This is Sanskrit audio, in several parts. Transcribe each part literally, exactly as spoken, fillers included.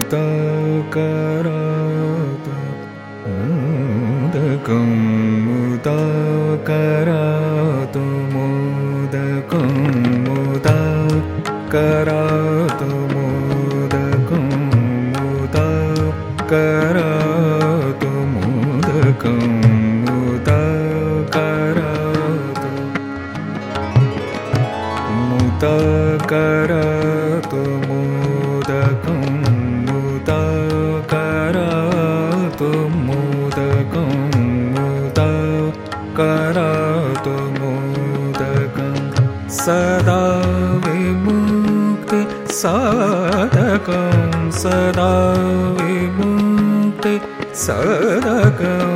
सदा विमुक्ति साधकं सदा विमुक्ति साधकं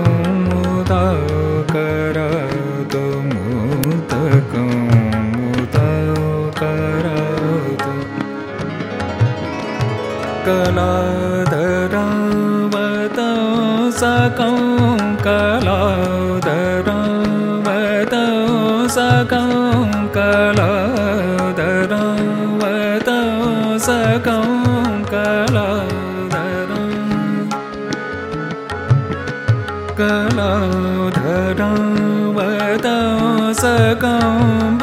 मुदाकरातु मुदकं मुदाकरातु कलाधरावतो सकं कलाधरावतो सकं कलाधरावतो सकं कलाधरं कलाधरावतो सकं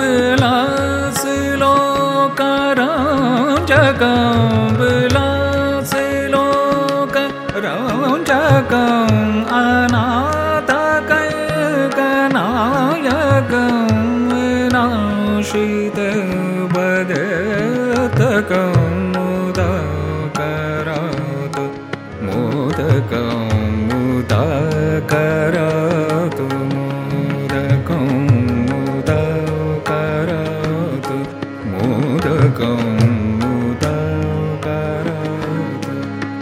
विलासिलोकरञ्जकं विलासिलोकरञ्जकं अनाथकैकनायकं शीतवदतकं मुदाकरातु मोदकं मुदाकरातु मोदकं मुदाकरातु मोदकं मुदाकरातु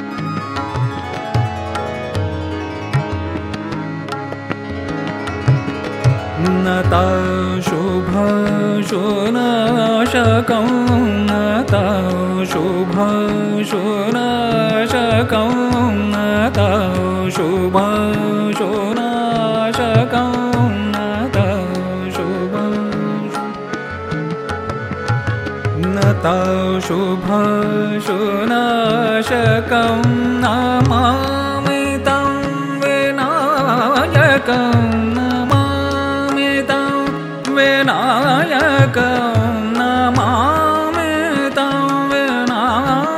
नता शुभाशुनाशकं नता शुभाशुनाशकं नता शुभाशुनाशकं नता नता शुभाशुनाशकं नमामि तं विनायकं विनायकं नमामि तं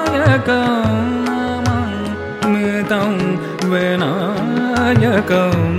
विनायकं नमामि तं विनायकं